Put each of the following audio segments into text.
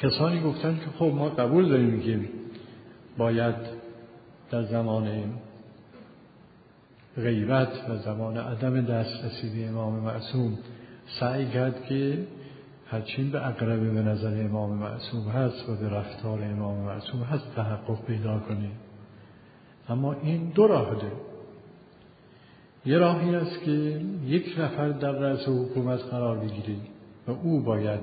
کسانی گفتن که خب ما قبول داریم که باید در زمان غیبت و زمان عدم دسترسی به امام معصوم سعی کرد که هرچین به اقرب به نظر امام معصوم هست و به رفتار امام معصوم هست تحقق پیدا کنه. اما این دو راه ده. یه راهی است که یک نفر در رأس حکومت قرار بگیره و او باید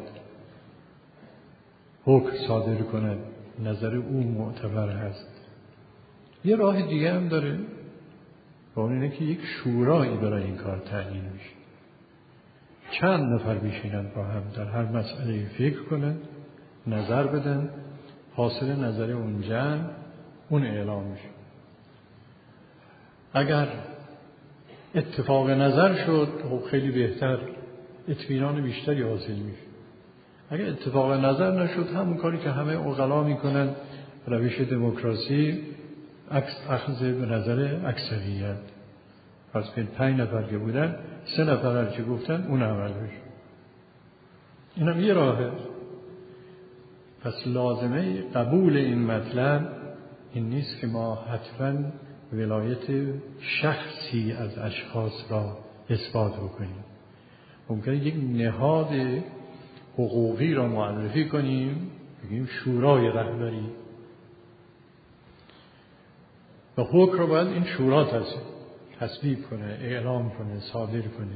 حکم صادر کنه، نظر او معتبر هست. یه راه دیگه هم داره و اون اینه که یک شورایی برای این کار تعیین میشه. چند نفر بشینن با هم در هر مسئله فکر کنن، نظر بدن، حاصل نظر اون جمع اون اعلام میشه. اگر اتفاق نظر شد خب خیلی بهتر، اطمینان بیشتری حاصل میشه. اگر اتفاق نظر نشد همون کاری که همه عقلا میکنن، روش دموکراسی، اخذ به نظر اکثریت. پس بین 5 نفر که بودن 3 نفر هرچی گفتن اون عمل بشه. اینم یه راهه. پس لازمه قبول این مطلب این نیست که ما حتما ولایت شخصی از اشخاص را اثبات بکنیم. ممکنه یک نهاد حقوقی را معرفی کنیم، بگیم شورای رهبری و حکم را باید این شورا تصویب کنه، اعلام کنه، صادر کنه.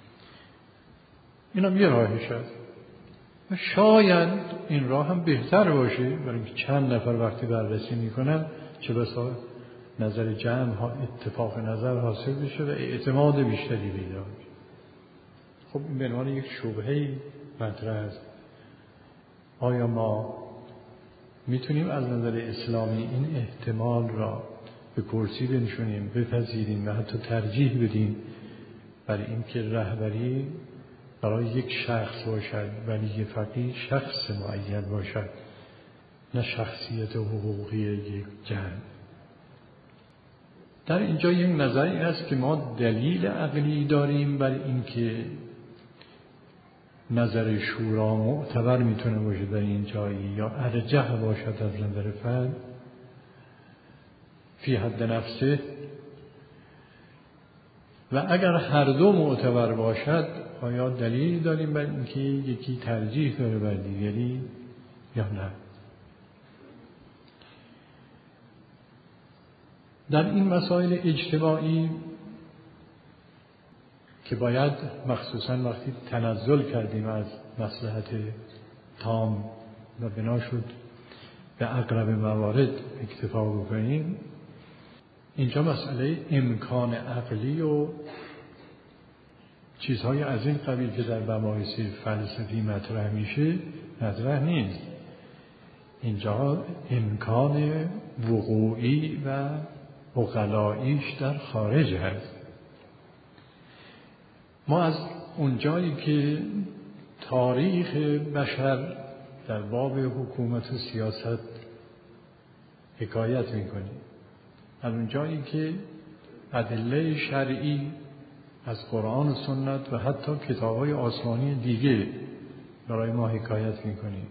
اینم یه راهش هست و شاید این راه هم بهتر باشه، برای اینکه چند نفر وقتی بررسی میکنن چه بسا نظر جمع ها اتفاق نظر حاصل بشه و اعتماد بیشتری پیدا بشه. خب این به عنوان یک شبهه مطرح است. آیا ما میتونیم از نظر اسلامی این احتمال را به کرسی بنشونیم، بپذیریم و حتی ترجیح بدیم برای اینکه رهبری برای یک شخص باشد، ولی فقیه شخص معین باشد، نه شخصیت حقوقی یک جمع؟ در اینجا یک نظری هست که ما دلیل عقلی داریم برای اینکه نظر شورا معتبر میتونه باشه در این جایی یا ارجح باشد از نظر فرد فی حد نفسه، و اگر هر دو معتبر باشد آیا دلیلی داریم بر اینکه یکی ترجیح داره بر دیگری یا نه؟ در این مسائل اجتماعی که باید مخصوصاً وقتی تنزل کردیم از مصلحت تام و بنا شد به اقرب موارد اکتفا بکنیم، اینجا مسئله امکان عقلی و چیزهای از این قبیل که در مباحث فلسفی مطرح میشه مطرح نیست. اینجا امکان وقوعی و عقلاییش در خارج هست. ما از اونجایی که تاریخ بشر در باب حکومت و سیاست حکایت میکنیم، از اونجایی که ادله شرعی از قرآن و سنت و حتی کتاب‌های آسمانی دیگه برای ما حکایت میکنیم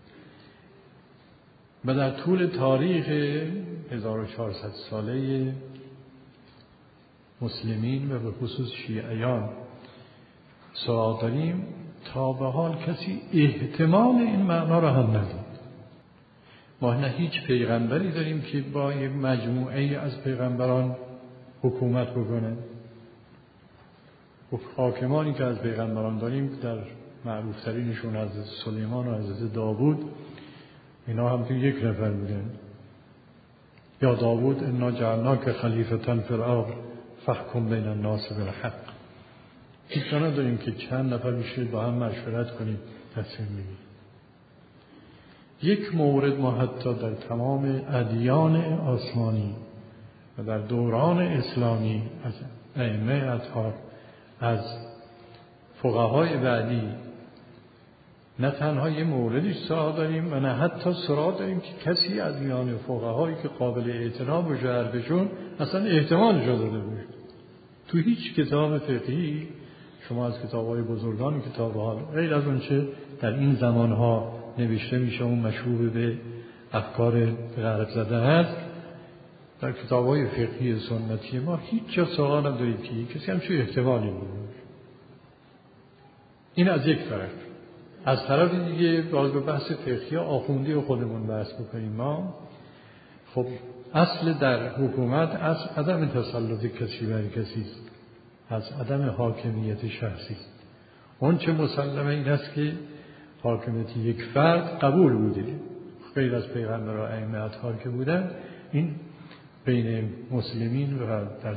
و در طول تاریخ 1400 ساله مسلمین و به خصوص شیعیان سراغ داریم، تا به حال کسی احتمال این معنا را هم نداد. ما نه هیچ پیغمبری داریم که با یک مجموعه از پیغمبران حکومت بکنه. حاکمانی که از پیغمبران داریم در معروفترینشون حضرت سلیمان و حضرت داوود، اینا هم که یک نفر بودن. یا داوود انا جعلناک خلیفة فی الارض فاحکم بین الناس بالحق. هیچ نداریم که چند نفر بشید با هم مشورت کنیم تصمیم بگیریم. یک مورد ما حتی در تمام ادیان آسمانی و در دوران اسلامی از ائمه اطهار، از فقهای بعدی، نه تنها یه موردش سراغ داریم و نه حتی سراغ داریم که کسی از میان فقهایی که قابل اعتنا باشه حرفشون اصلا احتمالش رو داده باشه. تو هیچ کتاب فقهی شما از کتاب‌های بزرگان کتاب‌ها غیر از اون چه در این زمانها نوشته میشه اون مشهور به افکار غرب زده هست، در کتاب‌های فقهی سنتی ما هیچ جا سراغ ندارید که کسی همچون احتمالی بود. این از یک طرف. از طرف دیگه باز به بحث فقهی آخوندی رو خودمون بحث بکنیم. ما خب اصل در حکومت از عدم تسلط کسی بر کسی است، از عدم حاکمیت شخصی است. اون چه مسلمه این است که حاکمیت یک فرد قبول بوده، غیر از پیغمبر و ائمه اطهار که بودن، این بین مسلمین و در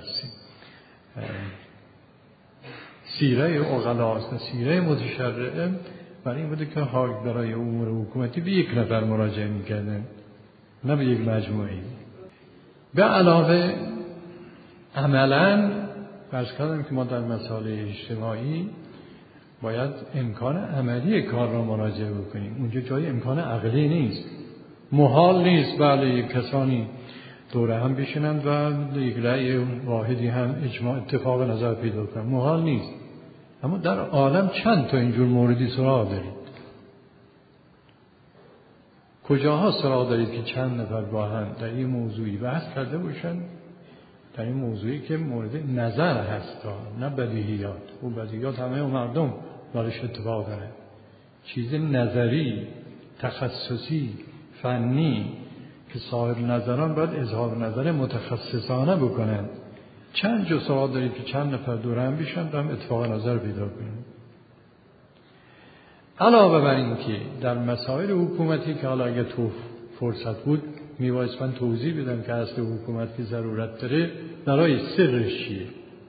سیره عقلا است، سیره متشرعه برای این بوده که برای امور حکومتی به یک نفر مراجعه می‌کردن، نه به یک مجموعه. به علاوه عملاً فرض کردم که ما در مسائل اجتماعی باید امکان عملی کار را مراجعه بکنیم. اونجا جای امکان عقلی نیست. محال نیست بله کسانی دوره هم بشینند و یک رأی واحدی هم اجماع اتفاق نظر پیدا کنند. محال نیست. اما در عالم چند تا اینجور موردی سراغ دارید؟ کجاها سراغ دارید که چند نفر با هم در این موضوعی بحث کرده باشن، در این موضوعی که مورد نظر هست، نه بدیهیات. و بدیهیات همه مردم برش اتفاق داره. چیز نظری، تخصصی، فنی که صاحب نظران باید اظهار نظر متخصصانه بکنند. چند جا سراغ دارید که چند نفر دور هم بشن و هم اتفاق نظر پیدا کنند. علاوه بر این که در مسائل حکومتی که حالا اگه تو فرصت بود میبایست من توضیح بدم که اصل حکومت که ضرورت داره برای سرش چیه.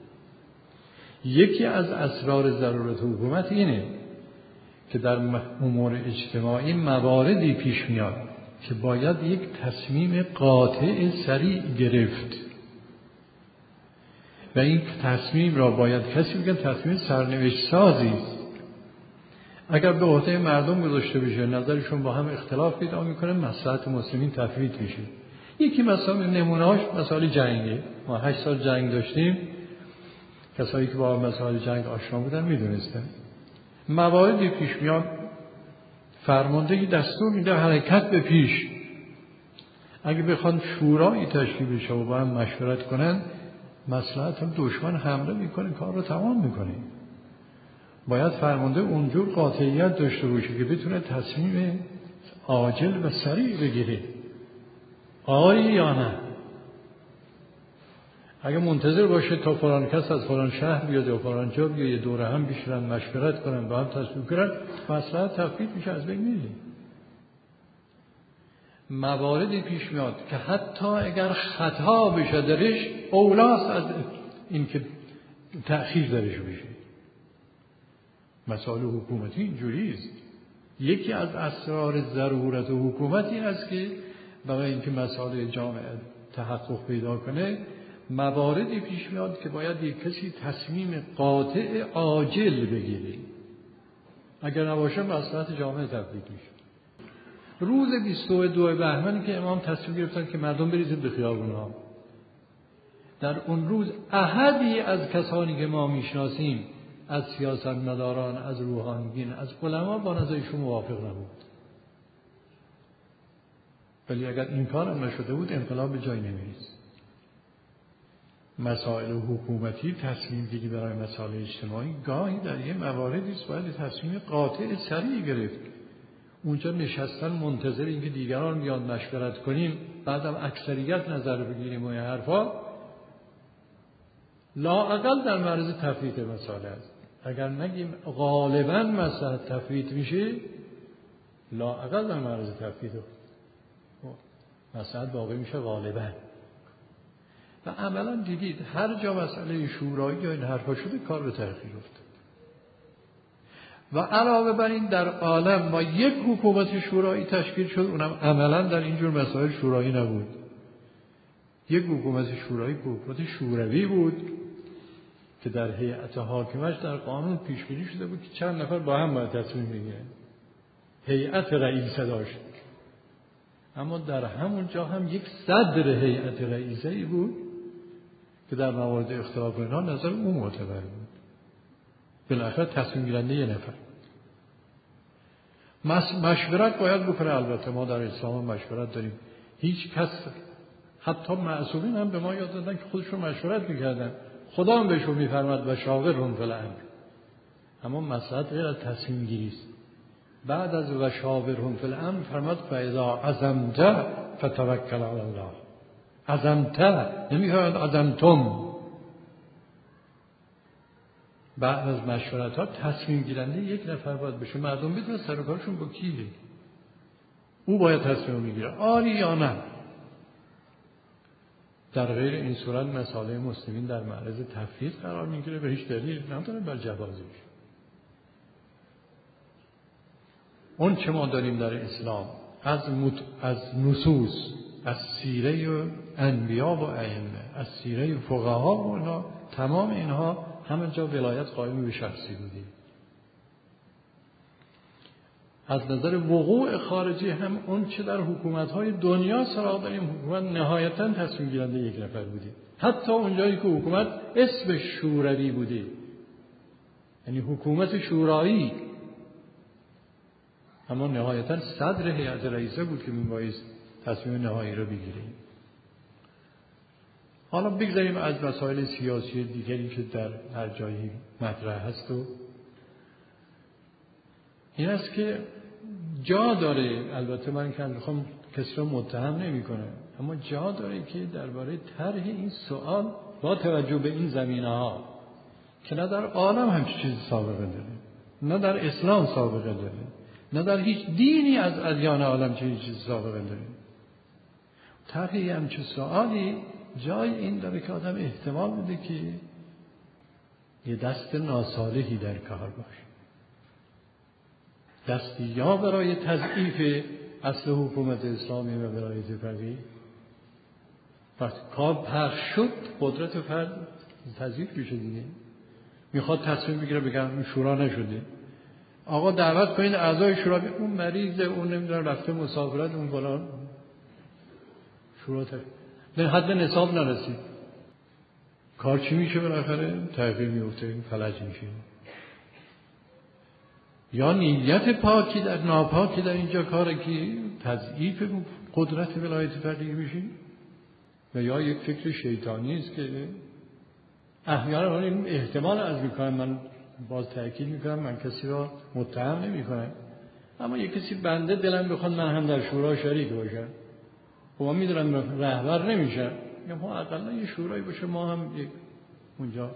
یکی از اسرار ضرورت حکومت اینه که در امور اجتماعی مواردی پیش میاد که باید یک تصمیم قاطع سریع گرفت و این تصمیم را باید کسی بگه تصمیم سرنوشت سازی است. اگر به عهده مردم گذاشته بشه نظرشون با هم اختلاف پیدا میکنه، مصلحت مسلمین تفویت میشه. یکی مثلا نمونه‌اش مسائل جنگه. ما 8 سال جنگ داشتیم، کسایی که با مسائل جنگ آشنا بودن میدونستن مواردی پیش میاد، فرماندهی دستور میده حرکت به پیش. اگه بخوان شورایی تشکیل بشه و با هم مشورت کنن، مصلحت هم دشمن حمله میکنه، کار رو تمام میکنه. باید فرمانده اونجور قاطعیت داشته باشه که بتونه تصمیم عاجل و سریع بگیره، آری یا نه. اگه منتظر باشه تا فلان کس از فلان شهر بیاد یا فلان جا بیاد یه دوره هم بشینن مشورت کنن با هم تصمیم کنن، مصلحت تفویت میشه، از بین میره. مواردی پیش میاد که حتی اگر خطا بشه درش اولاست از این که تأخیر درش بشه. مسائل حکومتی اینجوری است. یکی از اسرار ضرورت حکومتی است که برای اینکه مسائل جامعه تحقق پیدا کنه مواردی پیش میاد که باید یک کسی تصمیم قاطع عاجل بگیره. اگر نباشه مصلحت جامعه تفویت میشه. روز 22 بهمن که امام تصمیم گرفتن که مردم بریزید به خیابون‌ها، در اون روز احدی از کسانی که ما میشناسیم از سیاستمداران، از روحانیین، از علما با نظرشون موافق نبود. ولی اگر این کار هم نشده بود انقلاب به جای نمیرسید. مسائل حکومتی، تصمیم گیری برای مسائل اجتماعی گاهی در یه مواردی است باید تصمیم قاطع سریع گرفت. اونجا نشستن منتظر اینکه دیگران بیان مشورت کنیم، بعدم اکثریت نظر بگیریم و این حرفا، لااقل در معرض تفویت مسائل است. اگر نگیم غالباً مسائل تفویت میشه، لااقل در معرض تفویت مسائل واقع میشه غالباً. و عملاً دیدید هر جا مسئله شورایی یا این حرفا شده کار به تأخیر افتاد. و علاوه بر این در عالم با یک حکومت شورایی تشکیل شد، اونم عملاً در اینجور مسائل شورایی نبود. یک حکومت شورایی حکومت شوروی بود که در هیئت حاکمش در قانون پیش بینی شده بود که چند نفر با هم باید تصمیم بگیرن. هیئت رئیسه داشت. اما در همون جا هم یک صدر هیئت رئیسه‌ای بود که در موارد اختلاف اینها نظر او معتبر بود. بالاخره تصمیم گیرنده یه نفر. مشورت باید بکنه. البته ما در اسلام مشورت داریم. هیچ کس، حتی معصومین هم به ما یاد دادن که خودشون مشورت میکردن. خدا هم بهشون میفرماد و شاورهم فی الامر. اما مسئله غیر از تصمیم گیری است. بعد از و شاورهم فی الامر فرماد فاذا عزمت فتوکل علی الله. عزمت نمیگه عزمتم. بعد از مشورت ها تصمیم گیرنده یک نفر باید بشه. مردم بدون سر و کارشون با کیه؟ او باید تصمیم میگیره آری یا نه. در غیر این صورت مسائل مسلمین در معرض تفریق قرار میگیره و هیچ دلیل نداره بر جوازش. اون چه ما داریم در اسلام از نصوص، از سیره انبیا و ائمه، از سیره فقها و اینا، تمام اینها همه جا ولایت قائم به شخصی بودی. از نظر وقوع خارجی هم اون چه در حکومت‌های دنیا سراغ داریم، حکومت نهایتاً تصمیم گیرنده یک نفر بودی. حتی اونجایی که حکومت اسم شوروی بودی، یعنی حکومت شورایی، اما نهایتاً صدر هیئت رئیسه بود که میبایست تصمیم نهایی رو بگیره. حالا بگذاریم از مسائل سیاسی دیگری که در هر جایی مطرح هست و این است که جا داره، البته من که میخوام کسی رو متهم نمی کنم، اما جا داره که درباره طرح این سوال با توجه به این زمینه ها که نه در عالم همچین چیزی سابقه داره، نه در اسلام سابقه داره، نه در هیچ دینی از ادیان عالم چنین چیزی سابقه داره، طرح همچین سوالی جای این داره که آدم احتمال بده که یه دست ناصالحی در کار باشه، دستی یا برای تضعیف اصل حکومت اسلامی و ولایت فقیه. وقتی کار پخش شد قدرت فرد تضعیف میشه دیگه. میخواد تصمیم بگیره بگم شورا نشده، آقا دعوت کنید اعضای شورا، اون مریضه، اون نمیدونم رفته مسافرت، اون فلان، شورا به حد نصاب نرسید، کار چی میشه؟ بالاخره تغییر میفته، فلج میشه. یا نیت پاکی در ناپاکی در اینجا کاره که تضعیف قدرت ولایت فقیه میشه، و یا یک فکر شیطانی است که احیانا این احتمال از میکنم. من باز تأکید میکنم من کسی را متهم نمیکنم، اما یک کسی بنده دلم بخواد من هم در شورا شریک باشم، خب من میدونم رهبر نمیشم، میگم ها اقلا یه شورایی باشه ما هم یک اونجا.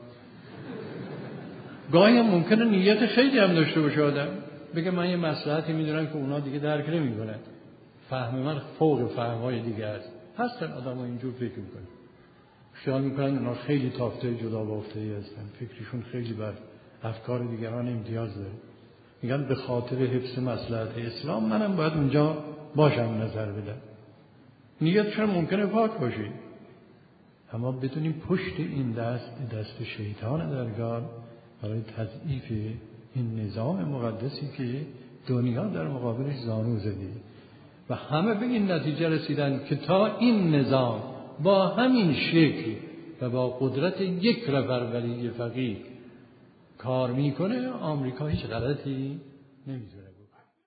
گاهی هم ممکنه نیت خیلی هم داشته باشه آدم، بگه من یه مصلحتی میدونم که اونا دیگه درک نمیکنن، فهم من فوق فهم‌های دیگه است. هستن آدم‌ها اینجور فکر میکنن، خیال میکنن اونا خیلی تافته جدا بافته‌ای هستن، فکرشون خیلی بر افکار دیگران امتیاز داره. میگن به خاطر حفظ مصلحت اسلام منم باید اونجا باشم نظر بدم. نیتشون ممکنه پاک باشه، اما بدونیم پشت این دست شیطان درگار برای تضعیف این نظام مقدسی که دنیا در مقابلش زانو زده و همه به این نتیجه رسیدن که تا این نظام با همین شکل و با قدرت یک نفر ولی فقیه کار میکنه، آمریکا هیچ غلطی نمی‌کنه.